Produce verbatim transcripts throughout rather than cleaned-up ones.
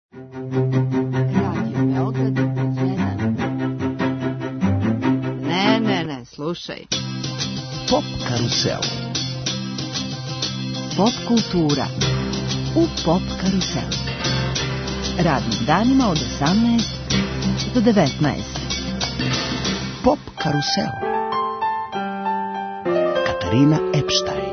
Radio Beograd jedan. Ne, ne, ne, slušaj. Pop karusel. Pop kultura u Pop karuselu. Radnim danima od osamnaest do devetnaest. Pop karusel. Katarina Epstein.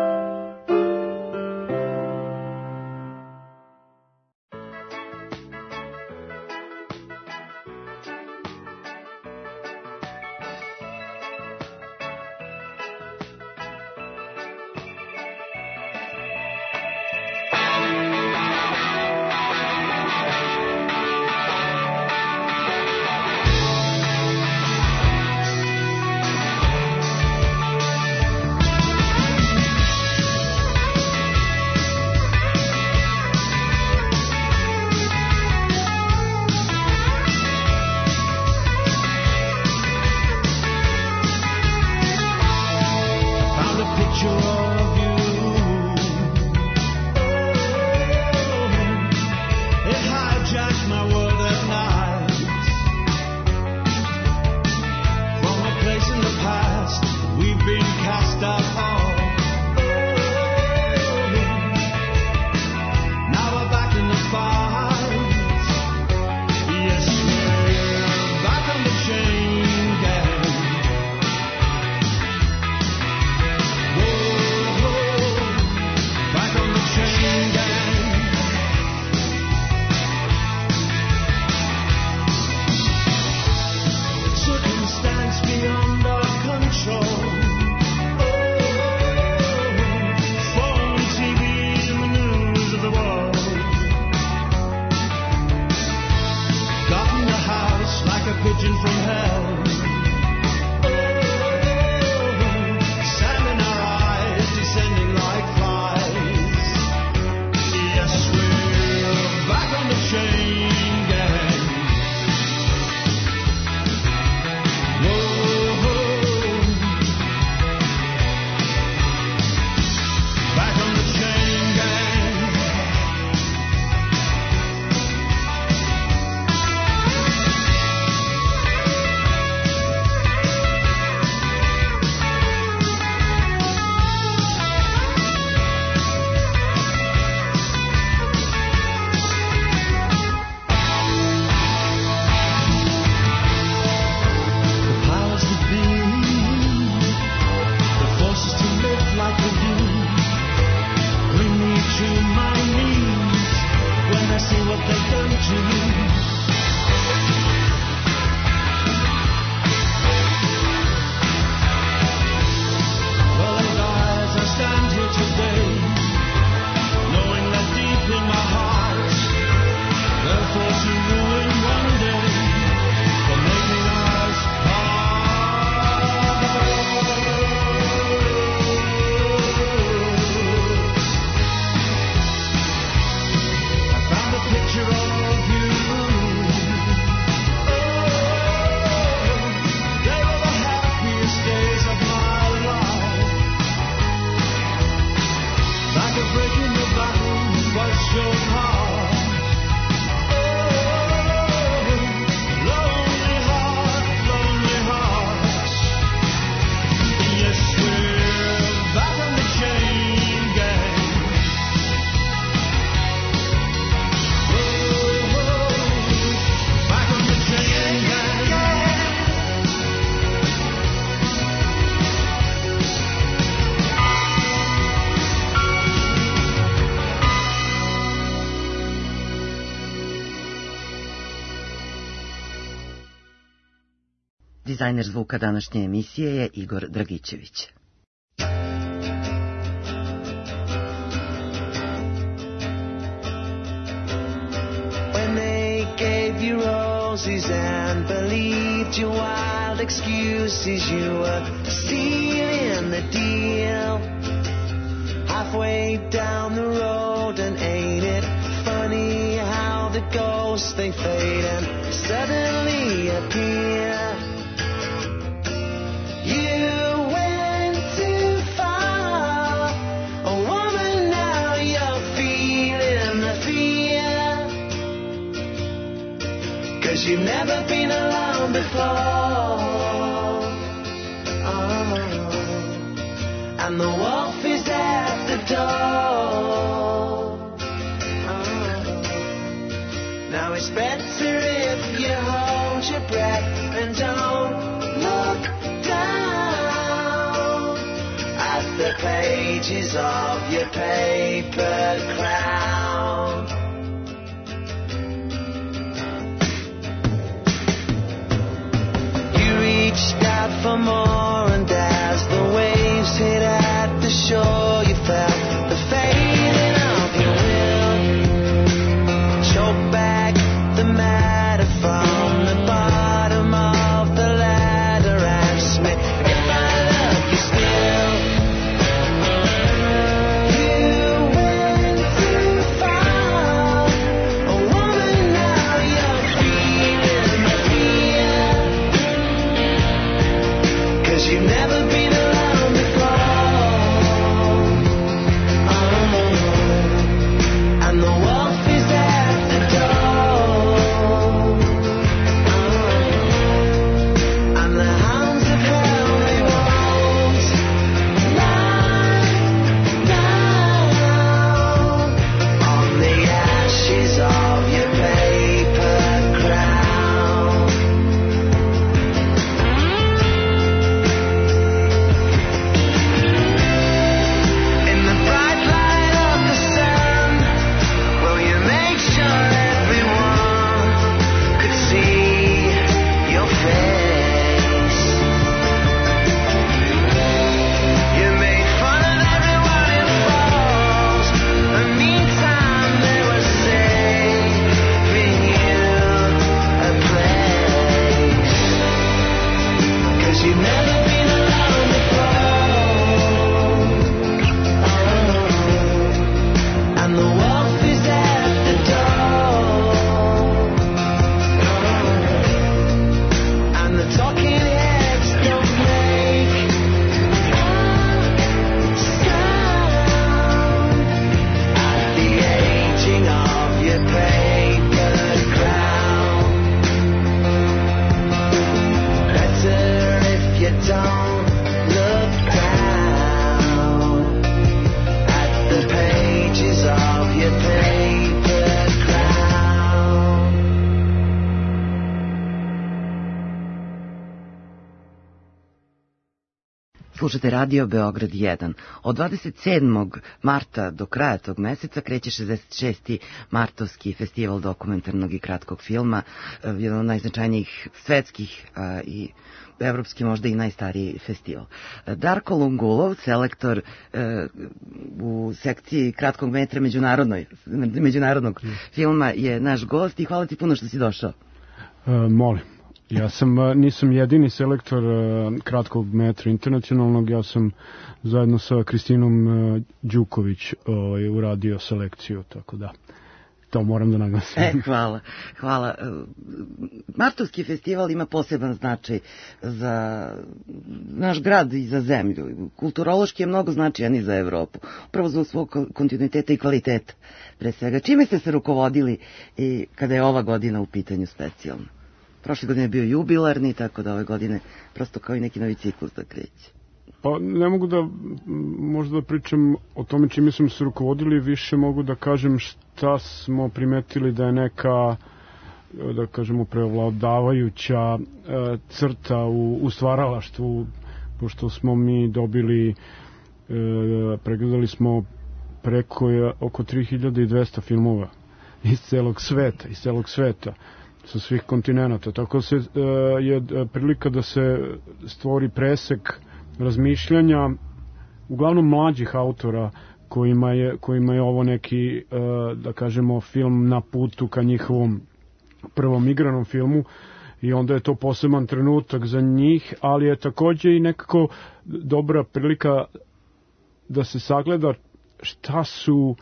Dizajner zvuka današnje emisije je Igor Dragićević. When they gave you roses and believed your wild excuses, you were sealing the deal. Halfway down the road, and ain't it funny how the ghosts they fade and suddenly appear. You went too far, a woman, now you're feeling the fear. 'cause you've never been alone before. Oh, and the wolf is at the door. Oh, now it's better if you hold your breath and don't look down at the pages of your paper crown. You reached out for more, and as the waves hit at the shore, you felt the failing of your will. Choke back the matter from the bottom of the ladder. Ask me if I love you still. You went too far, a woman, now you're feeling the fear, 'cause you've never been alone before. Oh, and the wolf is at the door. Oh, and the hounds of hell, they won't lie down on the ashes of your paper crown. In the bright light of the sun, will you make sure everyone could see your face? You made fun of everyone who falls, and meantime they were saving you a place, 'cause you've never been alone before. Oh, and the wolf is at the door. Oh, and the talking heads don't make a sound at the aging of your paper crown. Better if you don't look down at the pages of your paper crown. Slušate radio Beograd jedan. Od dvadeset sedmog marta do kraja tog meseca kreće šezdeset šesti martovski festival dokumentarnog i kratkog filma, eh, jedan od najznačajnijih svetskih a, i evropski, možda i najstariji festival. Darko Lungulov, selektor eh, u sekciji kratkog metra međunarodnoj, međunarodnog filma, je naš gost i hvala ti puno što si došao. E, molim. Ja sam, e, nisam jedini selektor e, kratkog metra internacionalnog, ja sam zajedno sa Kristinom e, Đuković ovaj, uradio selekciju, tako da to moram da naglasim. E, hvala, hvala. E, Martovski festival ima poseban značaj za naš grad i za zemlju. Kulturološki je mnogo značajan i za Evropu, upravo zbog svog kontinuiteta i kvaliteta. Pre svega, čime ste se rukovodili i kada je ova godina u pitanju specijalno? Prošle godine je bio jubilarni, tako da ove godine prosto kao i neki novi ciklus da kreće. Pa ne mogu da možda da pričam o tome čime smo se rukovodili, više mogu da kažem šta smo primetili da je neka, da kažemo, prevladavajuća e, crta u, u stvaralaštvu, pošto smo mi dobili, e, pregledali smo preko je, oko tri hiljade dvesta filmova iz celog sveta, iz celog sveta. Sa svih kontinenta, tako se e, je prilika da se stvori presek razmišljanja uglavnom mlađih autora kojima je, kojima je ovo neki, e, da kažemo, film na putu ka njihovom prvom igranom filmu, i onda je to poseban trenutak za njih, ali je takođe i nekako dobra prilika da se sagleda šta su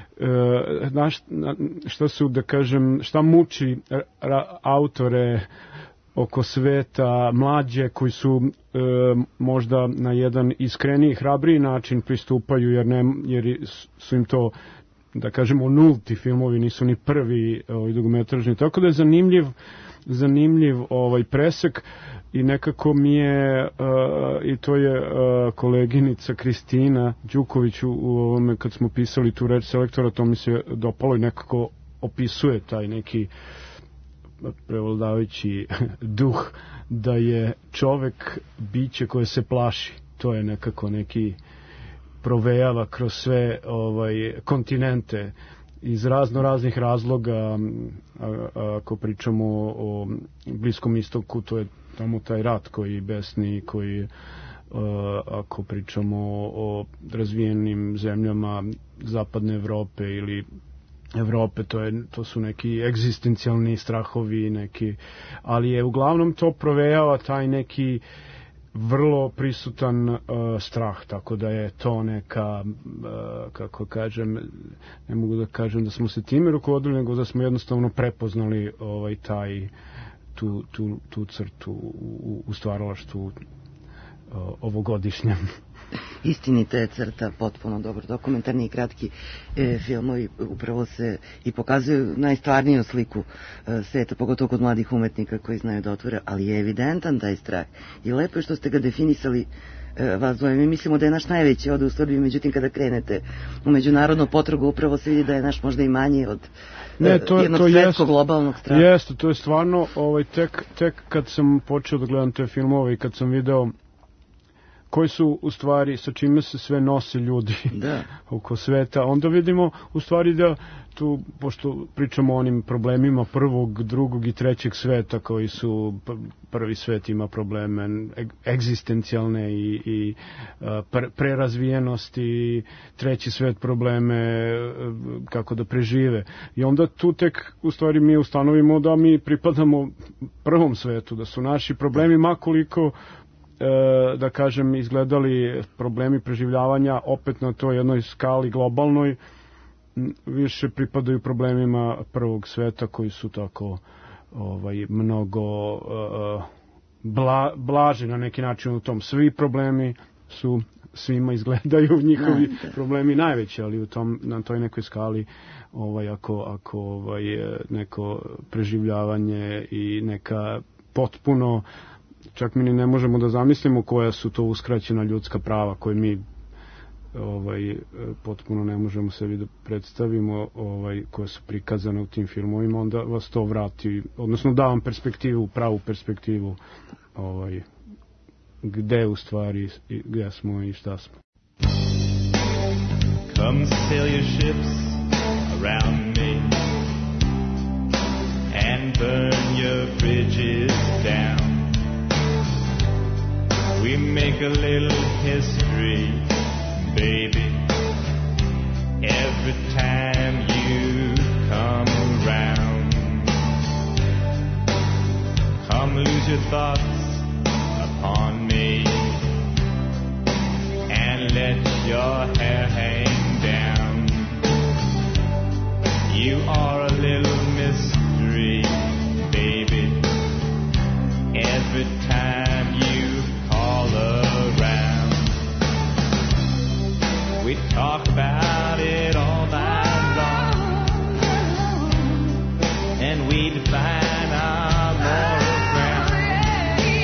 E, znaš, šta su, da kažem, šta muči ra, autore oko sveta, mlađe koji su e, možda na jedan iskreniji, hrabriji način pristupaju, jer, ne, jer su im to da kažemo nulti filmovi, nisu ni prvi ovaj, dugometražni, tako da je zanimljiv zanimljiv ovaj presek i nekako mi je uh, i to je uh, koleginica Kristina Đuković u, u ovome kad smo pisali tu reč selektora, to mi se dopalo i nekako opisuje taj neki prevladavajući duh da je čovek biće koje se plaši. To je nekako neki provejava kroz sve ovaj kontinente iz razno raznih razloga. Ako pričamo o Bliskom istoku, to je tamo taj rat koji besni, koji ako pričamo o razvijenim zemljama zapadne Evrope ili Evrope, to je to su neki egzistencijalni strahovi, neki, ali je uglavnom to provejava taj neki vrlo prisutan uh, strah, tako da je to neka, uh, kako kažem, ne mogu da kažem da smo se time rukovodili, nego da smo jednostavno prepoznali ovaj taj tu, tu, tu crtu u, u stvaralaštvu uh, ovogodišnjem. Istinita je crta, potpuno dobro. Dokumentarni i kratki e, filmovi upravo se i pokazuju najstvarniju sliku e, sveta, pogotovo kod mladih umetnika koji znaju da otvore, ali je evidentan taj strah. I lepo je što ste ga definisali e, vas dvoje. Mi mislimo da je naš najveći ovde u Srbiji, međutim kada krenete u međunarodnu potragu upravo se vidi da je naš možda i manji od ne, to, jednog to svetskog jest, globalnog straha. Jeste, to je stvarno ovaj, tek, tek kad sam počeo da gledam te filmove i kad sam video koji su u stvari, sa čime se sve nose ljudi da. oko sveta, onda vidimo u stvari da tu, pošto pričamo o onim problemima prvog, drugog i trećeg sveta koji su, prvi svet ima probleme egzistencijalne i, i pre, prerazvijenosti, treći svet probleme kako da prežive. I onda tu tek u stvari mi ustanovimo da mi pripadamo prvom svetu, da su naši problemi makoliko da kažem izgledali problemi preživljavanja opet na toj jednoj skali globalnoj, više pripadaju problemima prvog sveta koji su tako ovaj mnogo uh, bla, blaži na neki način u tom. Svi problemi su svima izgledaju njihovi da, da. problemi najveći, ali u tom na toj nekoj skali ovaj ako ako ovaj neko preživljavanje i neka potpuno, čak mi ni ne možemo da zamislimo koja su to uskraćena ljudska prava koje mi ovaj potpuno ne možemo sebi da predstavimo, ovaj koje su prikazane u tim filmovima, onda vas to vrati, odnosno da vam perspektivu, pravu perspektivu ovaj gde u stvari gde smo i šta smo. Come sail your ships around me and burn your bridges down. We make a little history, baby, every time you come around. Come lose your thoughts upon me and let your hair hang down. You are a little mystery, baby, every time you call around. We talk about it all night long, and we define our moral ground.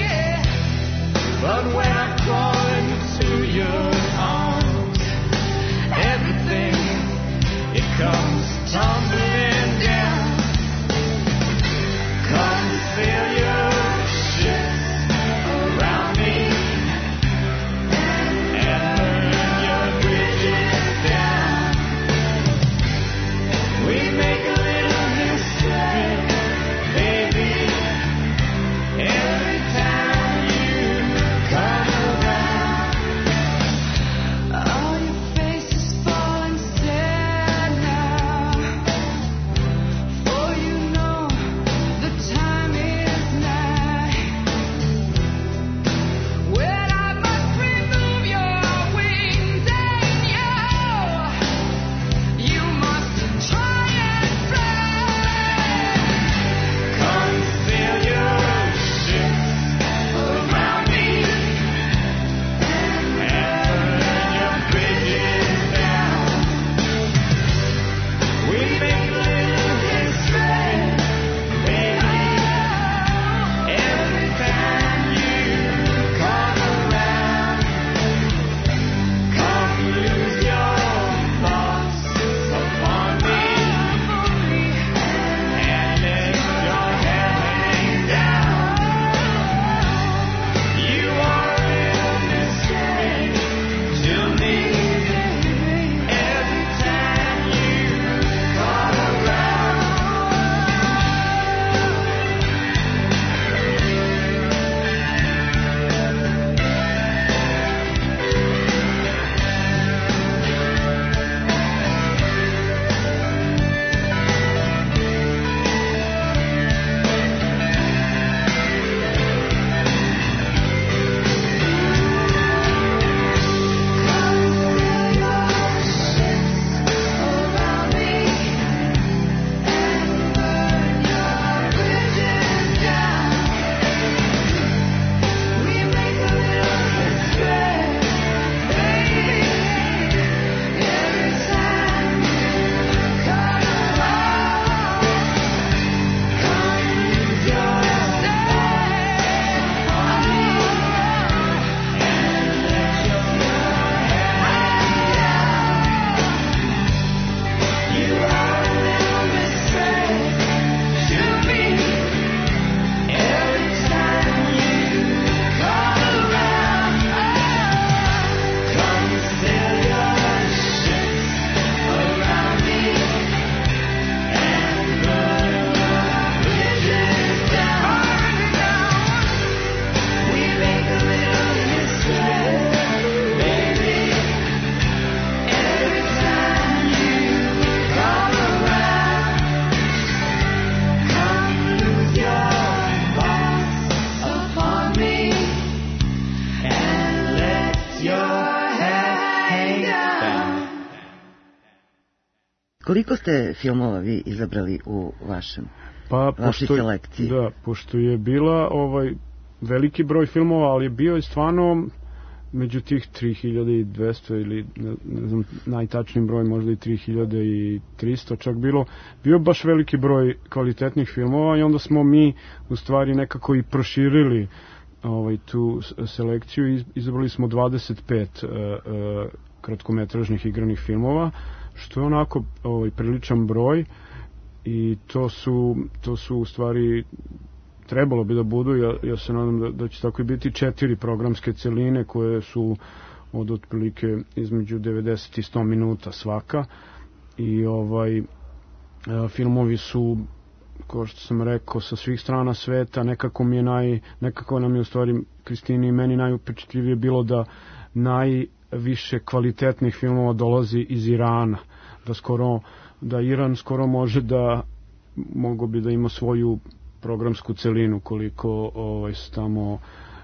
Koliko ste filmova vi izabrali u vašem, pa, vašoj pošto, selekciji? Da, pošto je bila ovaj, veliki broj filmova, ali je bio je stvarno među tih tri hiljade dvesta ili ne, ne znam, najtačnijim broj možda i tri hiljade trista čak bilo, bio baš veliki broj kvalitetnih filmova i onda smo mi u stvari nekako i proširili ovaj, tu selekciju i izabrali smo dvadeset pet uh, uh, kratkometražnih igranih filmova, što je onako ovaj, priličan broj i to su, to su u stvari trebalo bi da budu, ja, ja se nadam da, da će tako i biti, četiri programske celine koje su od otprilike između devedeset i sto minuta svaka i ovaj filmovi su, kao što sam rekao, sa svih strana sveta. Nekako mi je naj, nekako nam je u stvari Kristini i meni najupečatljivije bilo da najviše kvalitetnih filmova dolazi iz Irana, da skoro, da Iran skoro može da mogo bi da ima svoju programsku celinu, koliko ovaj, tamo uh,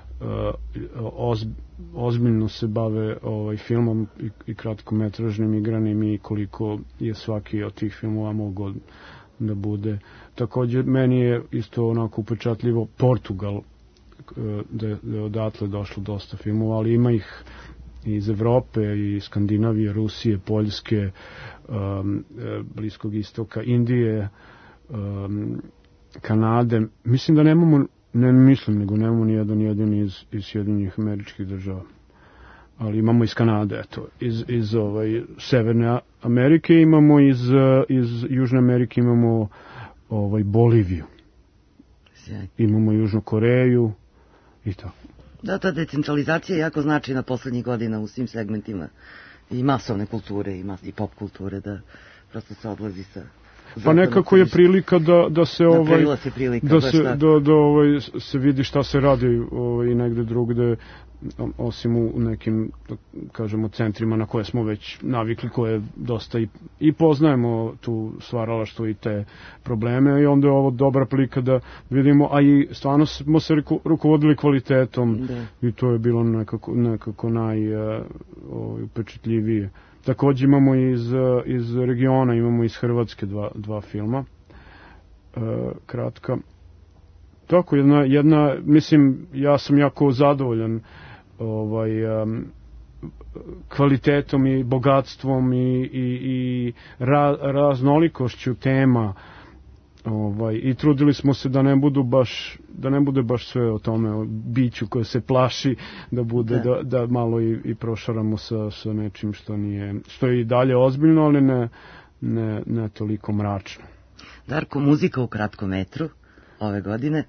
oz, ozbiljno se bave ovaj, filmom i, i kratkometražnim igranim i koliko je svaki od tih filmova mogao da bude. Također meni je isto onako upečatljivo Portugal, uh, da, da je odatle došlo dosta filmova, ali ima ih iz Evrope i Skandinavije, Rusije, Poljske, um, Bliskog istoka, Indije, um, Kanade. Mislim da nemamo, ne mislim, nego nemamo ni jedan jedan iz, iz Sjedinjenih Američkih Država. Ali imamo iz Kanade, eto, iz, iz ovaj, Severne Amerike imamo, iz, iz Južne Amerike imamo ovaj, Boliviju. Sjaj. Imamo Južnu Koreju i tako. Da, ta decentralizacija je jako značajna poslednjih godina u svim segmentima i masovne kulture i, mas, i pop kulture, da prosto se odlazi sa... Pa nekako je prilika da da se ovaj da se prilika, da se da, da ovaj se vidi šta se radi ovaj negde drugde, osim u nekim, da kažemo, centrima na koje smo već navikli, koje dosta i, i poznajemo tu stvaralaštvo i te probleme, i onda je ovo dobra prilika da vidimo, a i stvarno smo se rukovodili kvalitetom, da. I to je bilo nekako, nekako naj ovaj, upečatljivije. Takođe imamo iz, iz regiona, imamo iz Hrvatske dva, dva filma, e, kratka. Tako, jedna, jedna, mislim, ja sam jako zadovoljan ovaj, um, kvalitetom i bogatstvom i, i, i ra, raznolikošću tema, ovaj, i trudili smo se da ne budu baš, da ne bude baš sve o tome, o biću koje se plaši, da bude, da, da, da malo i, i prošaramo sa, sa nečim što nije, što je i dalje ozbiljno, ali ne, ne, ne toliko mračno. Darko, muzika u kratkom metru ove godine?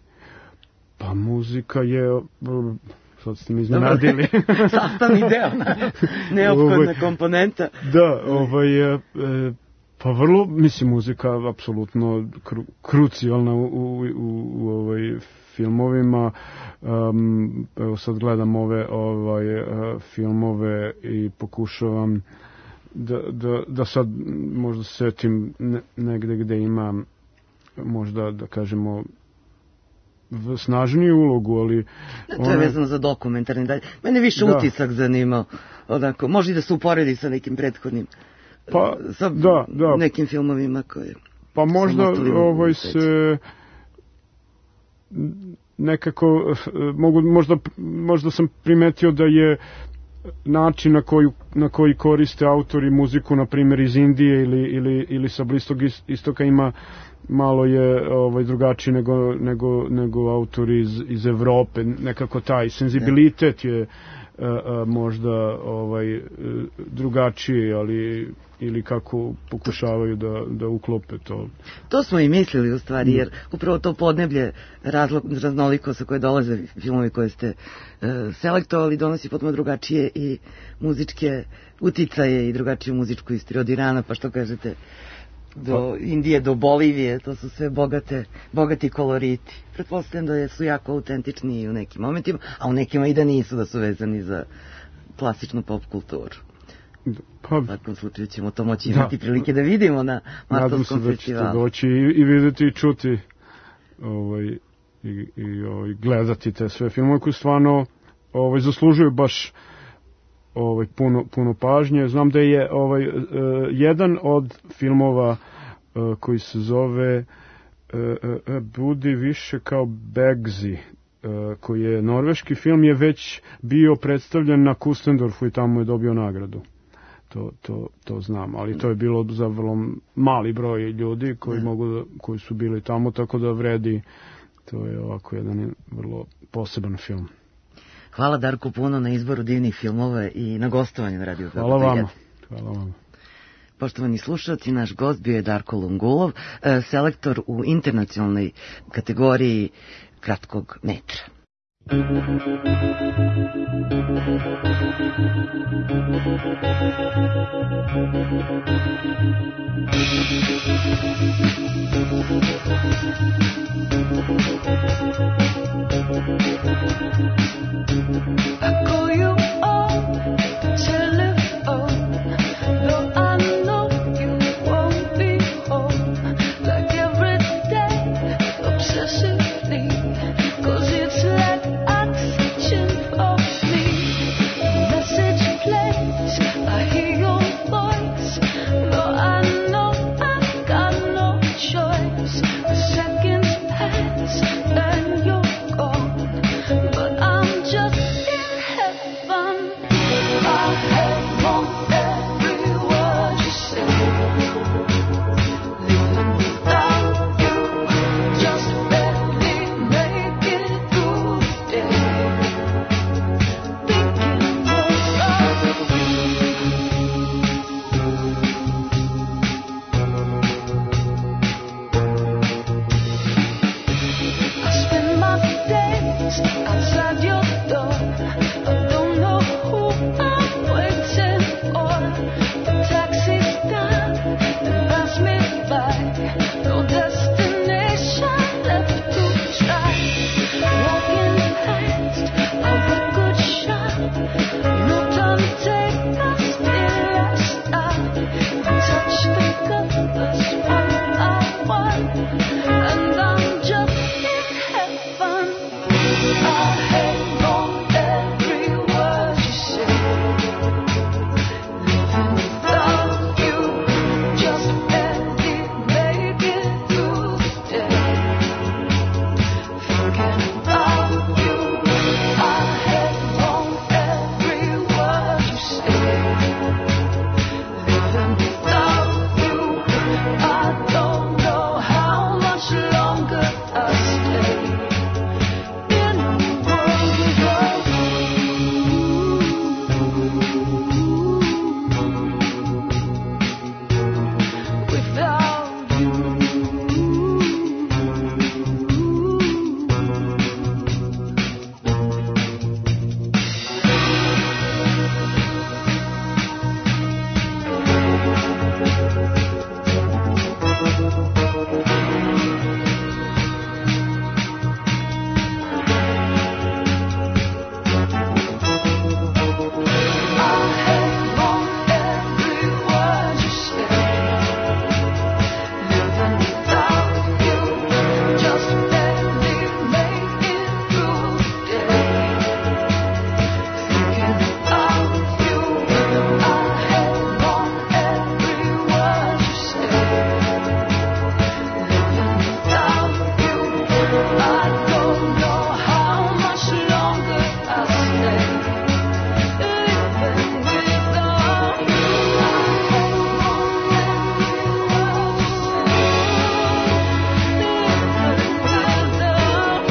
Pa muzika je, sad ste mi iznenadili. Sastavni deo, neophodna ovaj, komponenta. Da, ovaj, e, pa vrlo, mislim, muzika apsolutno kru, krucijalna u, u, u, u ovaj filmovima. Um, evo sad gledam ove ovaj, uh, filmove i pokušavam da, da, da sad možda setim ne, negde gde ima možda, da kažemo, snažniju ulogu, ali... To je vezano za dokumentarni dalje. Mene više da. utisak zanimao. Onako, može da se uporedi sa nekim prethodnim, pa, sa da, da. nekim filmovima koje... Pa možda ovaj se nekako mogu, možda, možda sam primetio da je način na koji, na koji koriste autori muziku, na primjer iz Indije ili, ili, ili sa Bliskog istoka, ima malo je ovaj drugačiji nego, nego, nego autori iz, iz Evrope. Nekako taj senzibilitet je a, a, možda ovaj drugačiji, ali ili kako pokušavaju da, da uklope to. To smo i mislili u stvari, jer upravo to podneblje raznoliko sa koje dolaze filmovi koje ste uh, selektovali donosi potpuno drugačije i muzičke uticaje i drugačiju muzičku istoriju od Irana, pa što kažete, do Indije, do Bolivije, to su sve bogate, bogati koloriti. Pretpostavljam da su jako autentični u nekim momentima, a u nekima i da nisu, da su vezani za klasičnu pop kulturu. Pa, u svakom slučaju ćemo to moći imati da. prilike da vidimo na Martovskom festivalu. Nadam se da ćete doći i, i videti i čuti ovaj, i, i ovaj, gledati te sve filmove koji stvarno ovaj, zaslužuju baš ovaj puno puno pažnje. Znam da je ovaj uh, jedan od filmova uh, koji se zove uh, uh, Budi više kao Begzi, uh, koji je norveški film, je već bio predstavljen na Kustendorfu i tamo je dobio nagradu. To, to, to znam, ali to je bilo za vrlo mali broj ljudi koji, ne. mogu da, koji su bili tamo, tako da vredi. To je ovako jedan vrlo poseban film. Hvala Darko puno na izboru divnih filmova i na gostovanju na Radio Beograd. Hvala vama. Hvala vama. Poštovani slušalci, naš gost bio je Darko Lungulov, selektor u internacionalnoj kategoriji kratkog metra. I call you on the telephone, though I know you won't be home, like every day, obsessively, 'cause it's like oxygen for me. The message plays, I hear your voice, though I know I've got no choice. The seconds pass and you're gone, but I'm just in heaven. I have on every word you say, living without you, just barely make it through the day, thinking more of you. I spend my days outside your door. I don't know who I'm waiting for. The taxi's done and pass me by. No destination left to try. Walking past a record shop. No time to take us till I stop and touch the covers one by one. And I'm just in heaven. I hang on every word you say, living without you, just barely make it through the day, thinking about you. I hang on every word you say, living without you. I don't know how much longer I'll stay in a world without you, without you. I hang on every word you say, living without you, just barely make it through the day, thinking about you. I hang on every word you say, living without you. I don't know how much longer I'll stay. Living without you, I hang on every word you say. Living without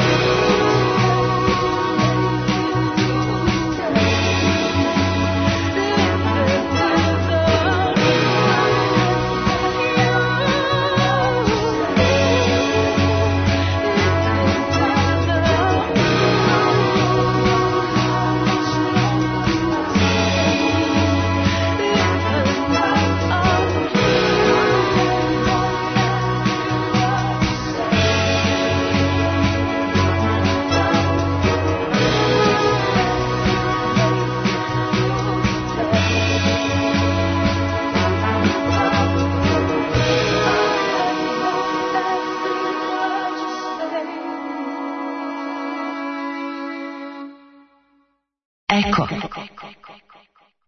Eko.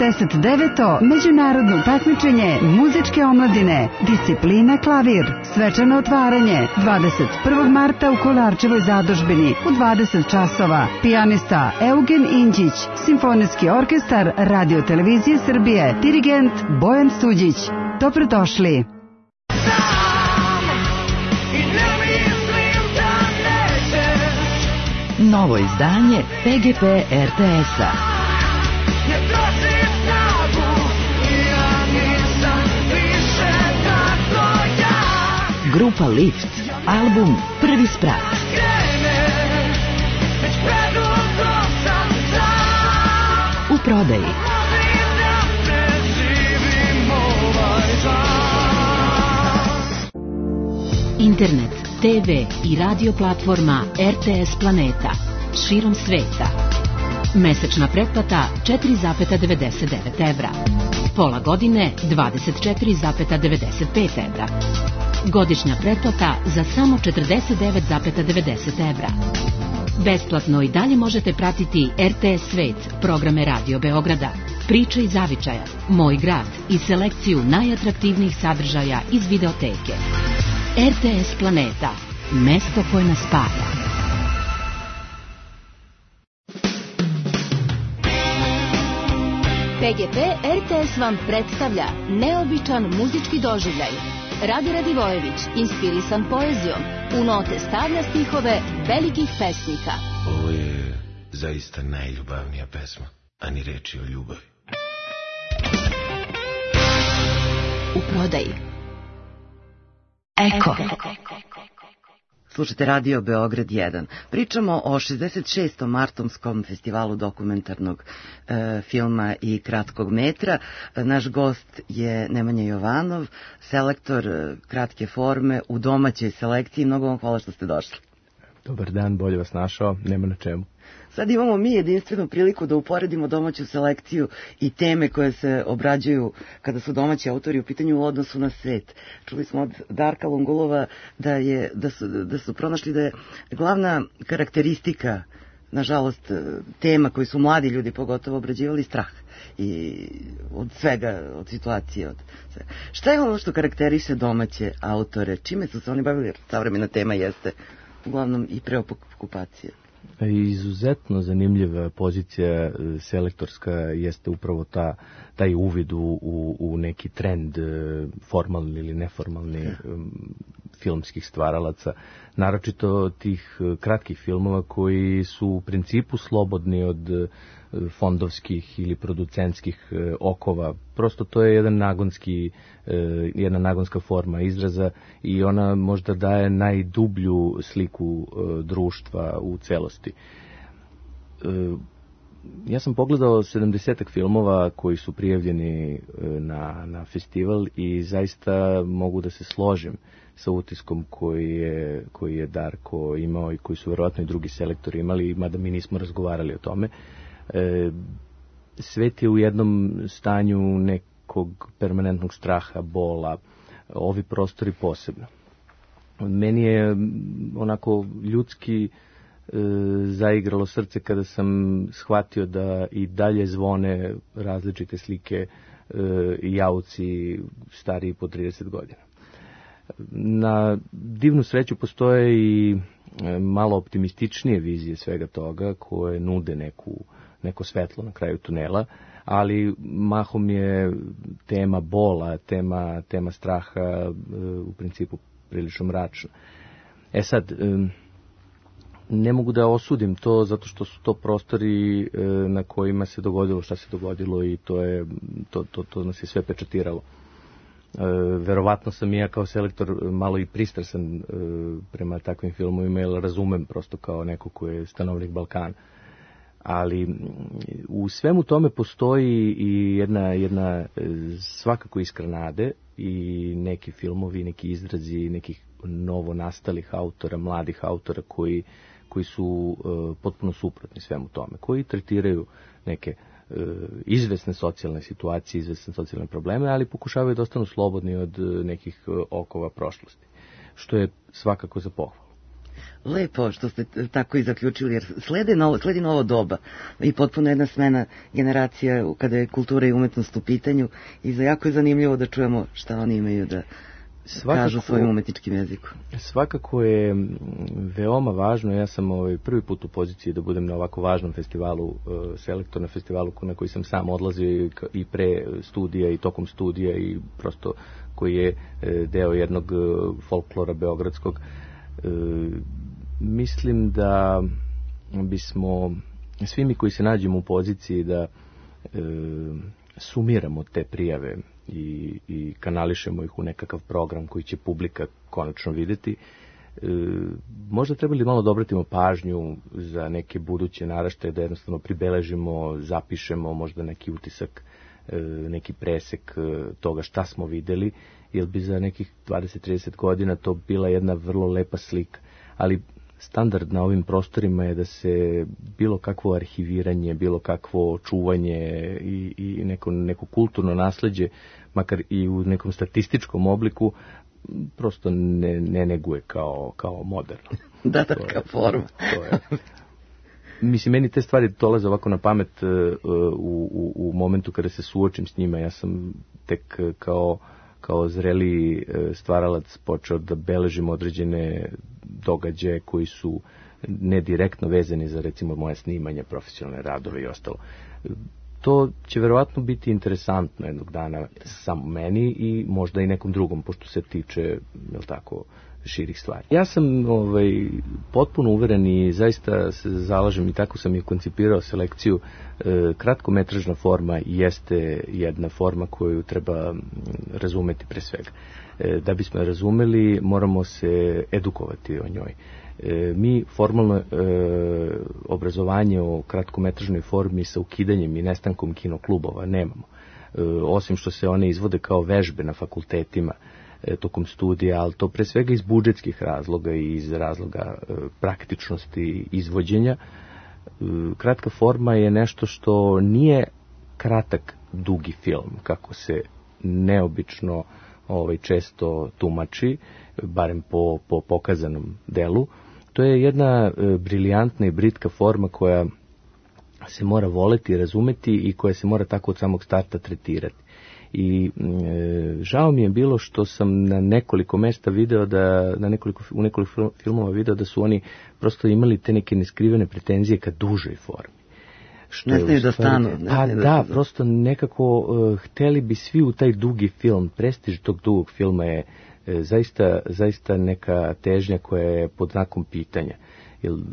šezdeset deveto međunarodno takmičenje muzičke omladine, disciplina klavir, svečano otvaranje dvadeset prvog marta u Kolarčevoj zadužbini u dvadeset časova. Pijanista Eugen Inđić, Simfonijski orkestar Radio Televizije Srbije, dirigent Bojan Suđić. Dobrodošli. Novo izdanje P G P R T S-a. Grupa Lift, album Prvi sprat. U prodaji. Internet, te ve i radio platforma R T S Planeta širom sveta. Mesečna pretplata četiri zarez devedeset devet evra. Pola godine dvadeset četiri zarez devedeset pet evra. Godišnja pretplata za samo četrdeset devet zarez devedeset evra. Besplatno i dalje možete pratiti R T S Svet, programe Radio Beograda, Priče iz zavičaja, Moj grad i selekciju najatraktivnijih sadržaja iz videoteke. R T S Planeta, mesto koje nas spaja. P G P R T S vam predstavlja neobičan muzički doživljaj. Rade Radivojević, inspirisan poezijom, u note stavlja stihove velikih pesnika. Ovo je zaista najljubavnija pesma, a ni reči o ljubavi. U prodaji. Eko. Slušajte Radio Beograd jedan. Pričamo o šezdeset šestom Martomskom festivalu dokumentarnog e, filma i kratkog metra. E, naš gost je Nemanja Jovanov, selektor e, kratke forme u domaćoj selekciji. Mnogo vam hvala što ste došli. Dobar dan, bolje vas našao, nema na čemu. Sad imamo mi jedinstvenu priliku da uporedimo domaću selekciju i teme koje se obrađuju kada su domaći autori u pitanju u odnosu na svet. Čuli smo od Darka Longulova da, je, da, su, da su pronašli da je glavna karakteristika, nažalost, tema koju su mladi ljudi pogotovo obrađivali, strah. I od svega, od situacije. Od sve. Šta je ono što karakteriše domaće autore? Čime su se oni bavili? Savremena tema jeste uglavnom i preokupacija. Izuzetno zanimljiva pozicija selektorska jeste upravo ta, taj uvid u, u, u neki trend, formalni ili neformalni, filmskih stvaralaca, naročito tih kratkih filmova koji su u principu slobodni od fondovskih ili producentskih okova. Prosto to je jedan nagonski, jedna nagonska forma izraza i ona možda daje najdublju sliku društva u celosti. Ja sam pogledao sedamdesetak filmova koji su prijavljeni na, na festival i zaista mogu da se složim sa utiskom koji je, koji je Darko imao i koji su verovatno i drugi selektori imali, mada mi nismo razgovarali o tome. E, svet je u jednom stanju nekog permanentnog straha, bola, ovi prostori posebno. Meni je onako ljudski e, zaigralo srce kada sam shvatio da i dalje zvone različite slike e, jauci stariji po trideset godina. Na divnu sreću postoje i malo optimističnije vizije svega toga koje nude neku, neko svetlo na kraju tunela, ali mahom je tema bola, tema, tema straha u principu prilično mračna. E sad, ne mogu da osudim to zato što su to prostori na kojima se dogodilo šta se dogodilo i to, je, to, to, to nas je sve pečatiralo. E, verovatno sam i ja kao selektor malo i pristrasan e, prema takvim filmovima, jer razumem prosto kao neko ko je stanovnik Balkana. Ali u svemu tome postoji i jedna, jedna svakako iskra nade i neki filmovi, neki izrazi nekih novo nastalih autora, mladih autora koji, koji su uh, potpuno suprotni svemu tome, koji tretiraju neke uh, izvesne socijalne situacije, izvesne socijalne probleme, ali pokušavaju da ostanu slobodni od uh, nekih uh, okova prošlosti, što je svakako za pohvalu. Lepo što ste tako i zaključili, jer slede novo, sledi novo doba i potpuno jedna smena generacija kada je kultura i umetnost u pitanju i za jako je zanimljivo da čujemo šta oni imaju da svakako kažu svojim umetničkim jezikom. Svakako je veoma važno, ja sam ovaj prvi put u poziciji da budem na ovako važnom festivalu, uh, Selektor, na festivalu na koji sam sam odlazio i pre studija i tokom studija i prosto koji je uh, deo jednog uh, folklora beogradskog. Uh, mislim da bismo svi mi koji se nađemo u poziciji da uh, sumiramo te prijave i, i kanališemo ih u nekakav program koji će publika konačno videti. E, možda trebali malo da obratimo pažnju za neke buduće naraštaje, da jednostavno pribeležimo, zapišemo možda neki utisak, e, neki presek e, toga šta smo videli, jer bi za nekih dvadeset do trideset godina to bila jedna vrlo lepa slika. Ali standard na ovim prostorima je da se bilo kakvo arhiviranje, bilo kakvo čuvanje i, i neko, neko kulturno nasleđe, makar i u nekom statističkom obliku, prosto ne, ne neguje kao, kao moderno. Da, taka forma. To je. Mislim, meni te stvari dolaze ovako na pamet uh, u, u, u momentu kada se suočim s njima. Ja sam tek kao kao zreli stvaralac počeo da beležim određene događaje koji su ne direktno vezani za recimo moje snimanje, profesionalne radove i ostalo. To će verovatno biti interesantno jednog dana samo meni i možda i nekom drugom, pošto se tiče, jel tako, širih stvari. Ja sam ovaj, potpuno uveren i zaista se zalažem i tako sam i koncipirao selekciju. E, kratkometražna forma jeste jedna forma koju treba razumeti pre svega. E, da bismo je razumeli, moramo se edukovati o njoj. E, mi formalno e, obrazovanje o kratkometražnoj formi sa ukidanjem i nestankom kinoklubova nemamo. E, osim što se one izvode kao vežbe na fakultetima tokom studija, ali to pre svega iz budžetskih razloga i iz razloga e, praktičnosti izvođenja. E, kratka forma je nešto što nije kratak, dugi film, kako se neobično ovaj, često tumači, barem po, po pokazanom delu. To je jedna e, briljantna i britka forma koja se mora voleti i razumeti i koja se mora tako od samog starta tretirati. I e, žao mi je bilo što sam na nekoliko mesta video da, na nekoliko, u nekoliko filmova video da su oni prosto imali te neke neskrivene pretenzije ka dužoj formi. Što ne znaju da stanu. Pa da, da, prosto nekako uh, hteli bi svi u taj dugi film, prestiž tog dugog filma je uh, zaista, zaista neka težnja koja je pod znakom pitanja. Jer, uh,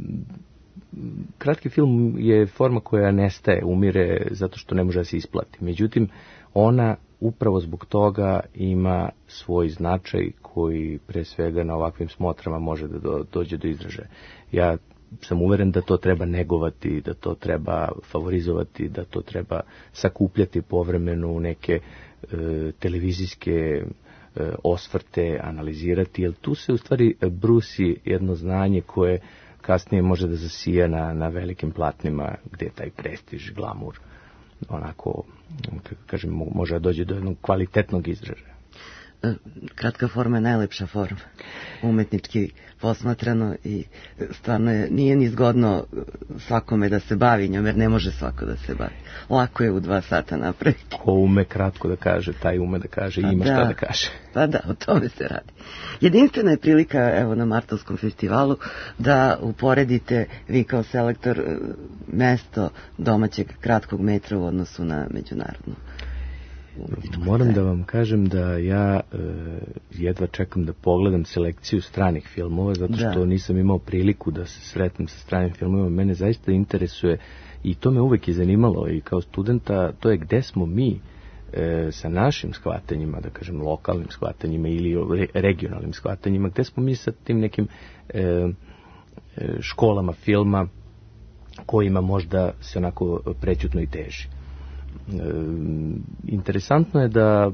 kratki film je forma koja nestaje, umire zato što ne može da se isplati. Međutim, ona upravo zbog toga ima svoj značaj koji pre svega na ovakvim smotrama može da do, dođe do izražaja. Ja sam uveren da to treba negovati, da to treba favorizovati, da to treba sakupljati povremeno u neke e, televizijske e, osvrte, analizirati, jer tu se u stvari brusi jedno znanje koje kasnije može da zasija na, na velikim platnima gdje je taj prestiž, glamur, onako, kako kažem, može da dođe do jednog kvalitetnog izražaja. Kratka forma je najlepša forma, umetnički posmatrano i stvarno je, nije ni zgodno svakome da se bavi njom, jer ne može svako da se bavi. Lako je u dva sata napraviti. Ko ume kratko da kaže, taj ume da kaže, pa ima da, šta da kaže. Pa da, o tome se radi. Jedinstvena je prilika, evo, na Martovskom festivalu, da uporedite vi kao selektor mesto domaćeg kratkog metra u odnosu na međunarodnu. Moram da vam kažem da ja e, jedva čekam da pogledam selekciju stranih filmova, zato što da. nisam imao priliku da se sretnem sa stranim filmovima. Mene zaista interesuje i to me uvek je zanimalo i kao studenta, to je gde smo mi e, sa našim shvatanjima, da kažem lokalnim shvatanjima ili re, regionalnim shvatanjima, gde smo mi sa tim nekim e, školama filma kojima možda se onako prećutno i teži. E, interesantno je da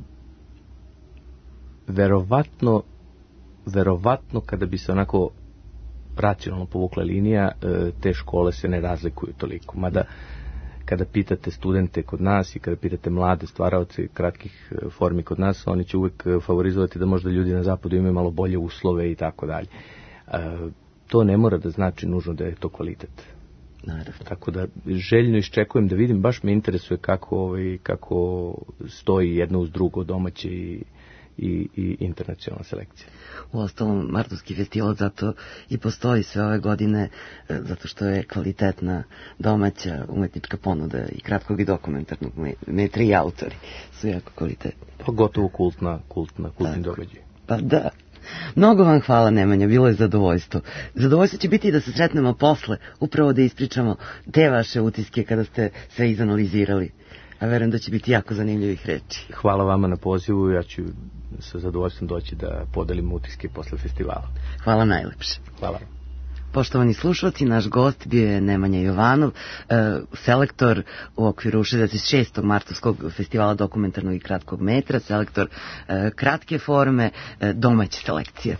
verovatno verovatno kada bi se onako racionalno povukla linija, e, te škole se ne razlikuju toliko, mada kada pitate studente kod nas i kada pitate mlade stvaraoce kratkih formi kod nas, oni će uvek favorizovati da možda ljudi na zapadu imaju malo bolje uslove i tako dalje. to ne mora da znači nužno da je to kvalitet. Naravno. Tako da željno iščekujem da vidim, baš me interesuje kako, ovaj, kako stoji jedno uz drugo domaće i, i, i internacionalna selekcija. U ostalom, Martovski festival zato i postoji sve ove godine, zato što je kvalitetna domaća umetnička ponuda i kratkog i dokumentarnog metra i autori su jako kvalitetni. Pa gotovo kultna, kultna, kultni događaj. Pa da. Mnogo vam hvala, Nemanja, bilo je zadovoljstvo. Zadovoljstvo će biti i da se sretnemo posle, upravo da ispričamo te vaše utiske kada ste sve izanalizirali. A verujem da će biti jako zanimljivih reči. Hvala vama na pozivu, ja ću sa zadovoljstvom doći da podelim utiske posle festivala. Hvala najlepše. Hvala. Poštovani slušalci, naš gost bio je Nemanja Jovanov, selektor u okviru šezdeset šestog Martovskog festivala dokumentarnog i kratkog metra, selektor kratke forme, domaće selekcije.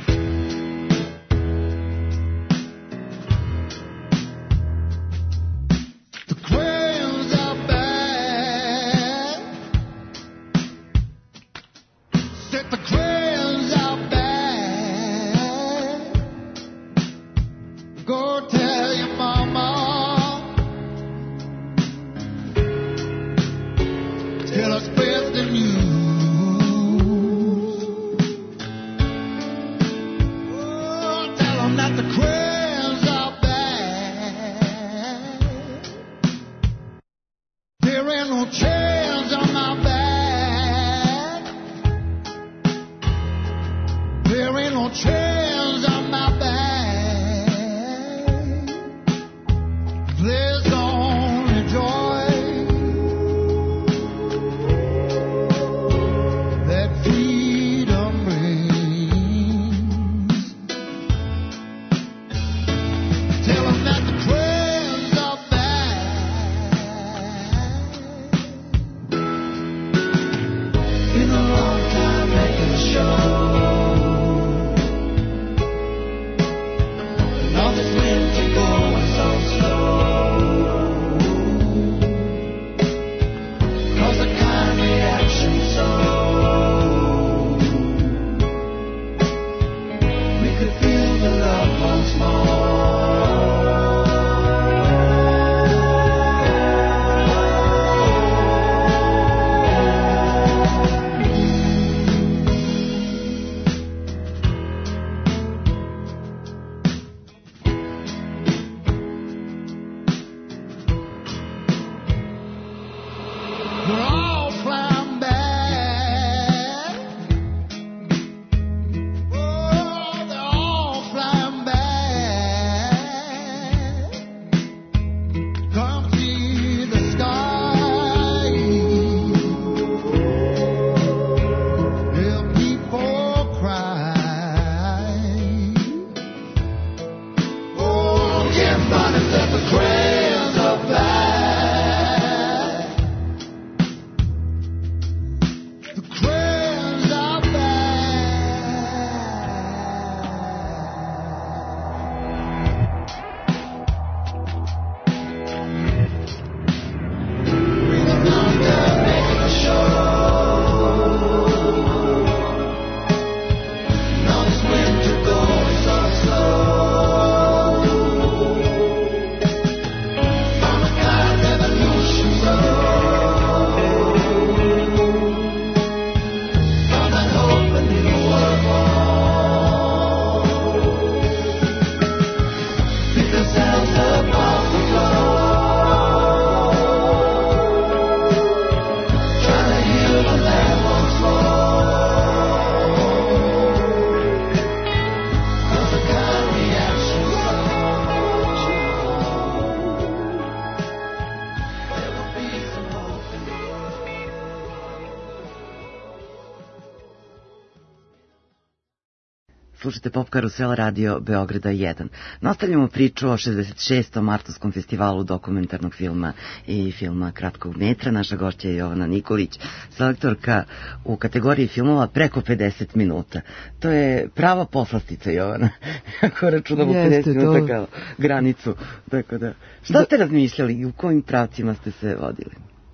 Slušajte Pop Karusel Radio Beograda jedan. Nastavljamo priču o šezdeset šestom Martovskom festivalu dokumentarnog filma i filma kratkog metra. Naša gošća je Jovana Nikolić, selektorka u kategoriji filmova preko pedeset minuta. To je prava poslastica, Jovana. Ako računamo pedeset minuta kao granicu. Tako da, šta ste razmišljali i u kojim pravcima ste se vodili?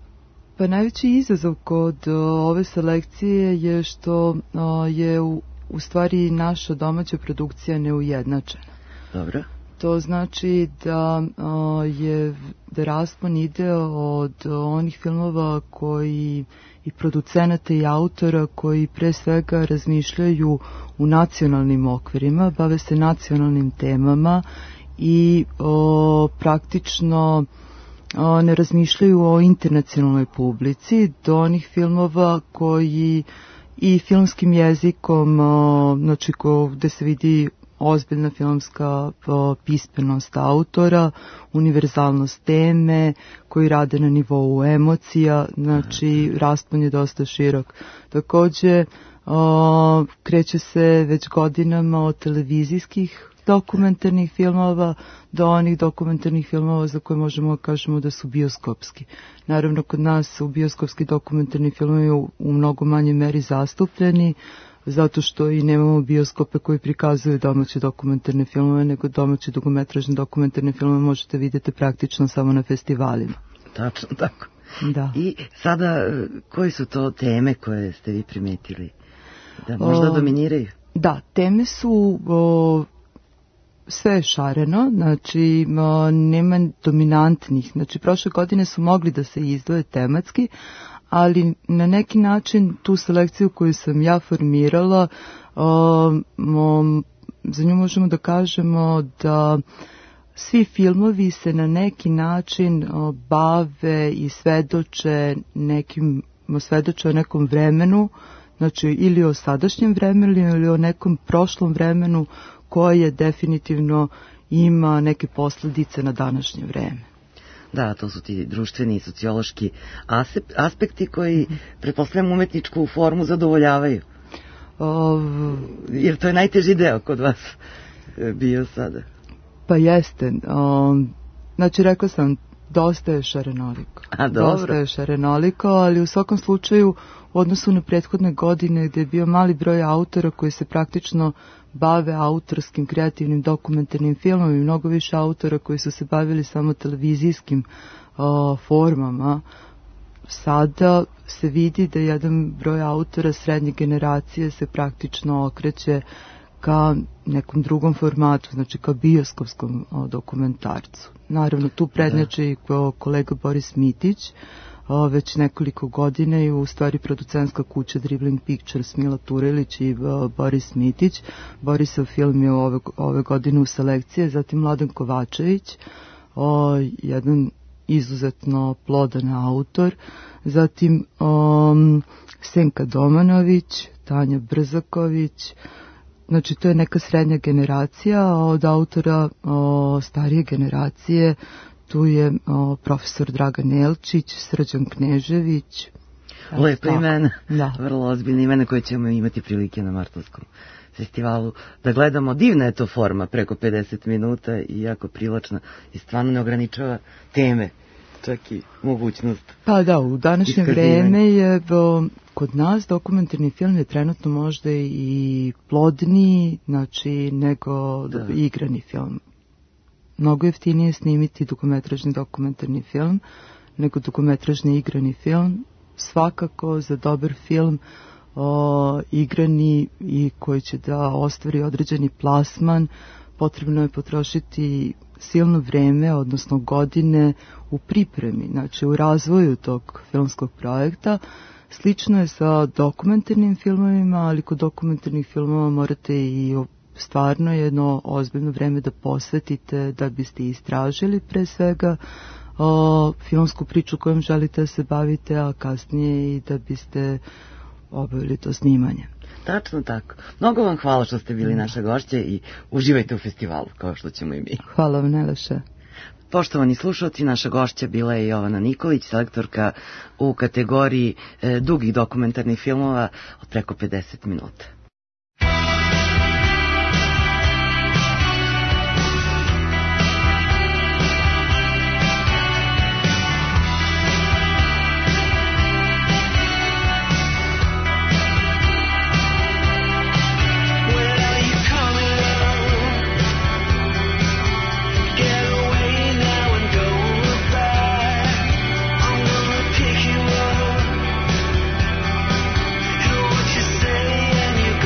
Pa najveći izazov kod o, ove selekcije je što o, je u, u stvari naša domaća produkcija neujednačena. Dobro. To znači da a, je da raspon ide od onih filmova koji i producenata i autora koji pre svega razmišljaju u nacionalnim okvirima, bave se nacionalnim temama i o, praktično o, ne razmišljaju o internacionalnoj publici, do onih filmova koji i filmskim jezikom, o, znači ko, gde se vidi ozbiljna filmska o, pismenost autora, univerzalnost teme, koji rade na nivou emocija, znači raspon je dosta širok. Takođe, o, kreće se već godinama od televizijskih dokumentarnih filmova do onih dokumentarnih filmova za koje možemo kažemo da su bioskopski. Naravno, kod nas su bioskopski dokumentarni filmovi u, u mnogo manje meri zastupljeni, zato što i nemamo bioskope koji prikazuju domaće dokumentarne filmove, nego domaće dugometražne dokumentarne filmove možete vidjeti praktično samo na festivalima. Tačno tako. Da. I sada, koje su to teme koje ste vi primetili da možda o, dominiraju? Da, teme su o, sve šareno, znači o, nema dominantnih. Znači, prošle godine su mogli da se izdvoje tematski, ali na neki način tu selekciju koju sam ja formirala, o, o, za nju možemo da kažemo da svi filmovi se na neki način o, bave i svedoče nekim, svedoče o nekom vremenu, znači ili o sadašnjem vremenu ili o nekom prošlom vremenu koje definitivno ima neke posljedice na današnje vreme. Da, to su ti društveni i sociološki aspekti koji, pretpostavljam, umetničku formu zadovoljavaju. O, Jer to je najteži deo kod vas bio sada. Pa jeste. O, znači, rekla sam, dosta je šarenoliko. A, dobro. Dosta je šarenoliko, ali u svakom slučaju u odnosu na prethodne godine gde je bio mali broj autora koji se praktično bave autorskim kreativnim dokumentarnim filmom i mnogo više autora koji su se bavili samo televizijskim o, formama, sada se vidi da jedan broj autora srednje generacije se praktično okreće ka nekom drugom formatu, znači ka bioskopskom o, dokumentarcu. Naravno, tu prednjače i kolega Boris Mitić, o, već nekoliko godina i u stvari producentska kuća Dribbling Pictures, Mila Turelić i o, Boris Mitić. Borisov film je ove, ove godine u selekcije, zatim Mladen Kovačević, o, jedan izuzetno plodan autor, zatim o, Senka Domanović, Tanja Brzaković. Znači, to je neka srednja generacija, a od autora o, starije generacije tu je o, profesor Dragan Elčić, Srđan Knežević. Lepo imena, da. Vrlo ozbiljne imena koje ćemo imati prilike na Martovskom festivalu da gledamo. Divna je to forma, preko pedeset minuta i jako privlačna i stvarno ne ograničava teme, čak i mogućnost. Pa da, u današnje vreme je o, kod nas dokumentarni film je trenutno možda i plodniji, znači, nego da. igrani film. Mnogo jeftinije snimiti dugometražni dokumentarni film nego dugometražni igrani film. Svakako za dobar film o, igrani i koji će da ostvari određeni plasman, potrebno je potrošiti silno vreme, odnosno godine u pripremi, znači u razvoju tog filmskog projekta. Slično je sa dokumentarnim filmovima, ali kod dokumentarnih filmova morate i stvarno jedno ozbiljno vreme da posvetite da biste istražili pre svega o, filmsku priču kojom želite da se bavite, a kasnije i da biste obavili to snimanje. Tačno tako. Mnogo vam hvala što ste bili naša gošća i uživajte u festivalu, kao što ćemo i mi. Hvala vam, Neleša. Poštovani slušalci, naša gošća bila je Jovana Nikolić, selektorka u kategoriji e, dugih dokumentarnih filmova od preko pedeset minuta. You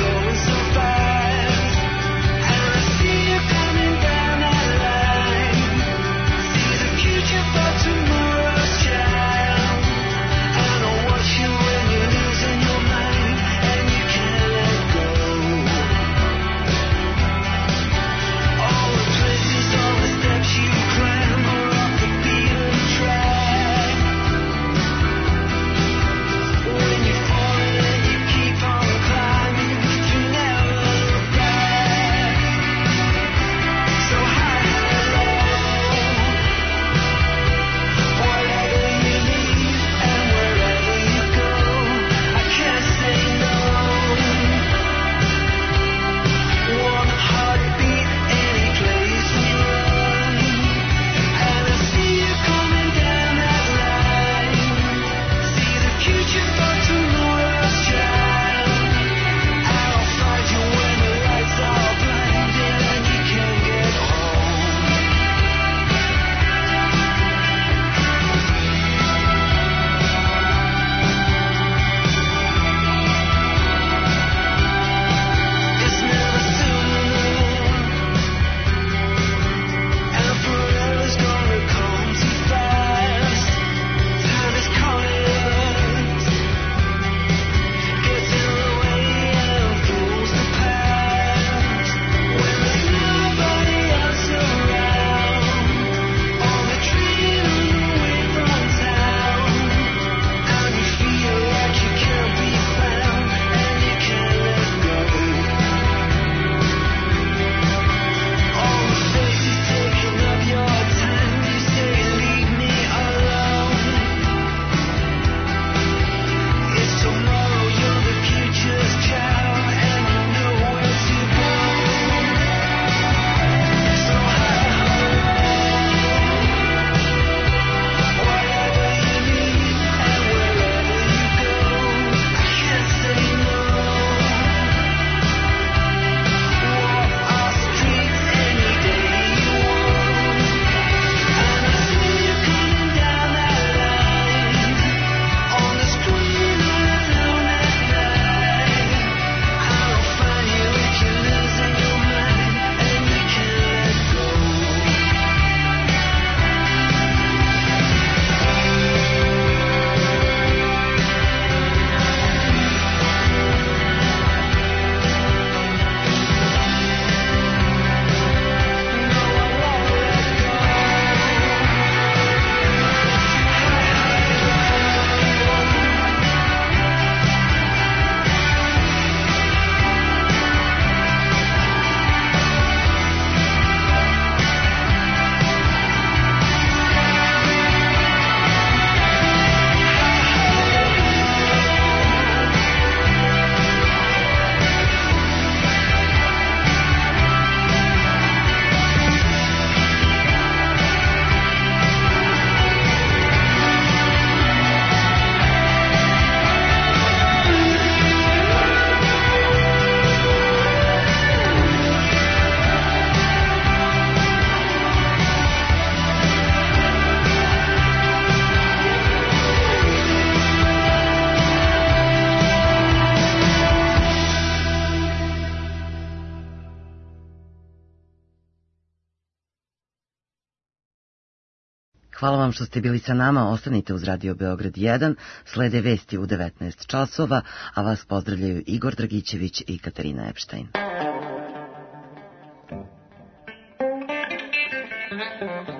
Hvala vam što ste bili sa nama, ostanite uz Radio Beograd jedan, slede vesti u devetnaest časova, a vas pozdravljaju Igor Dragićević i Katarina Epštajn.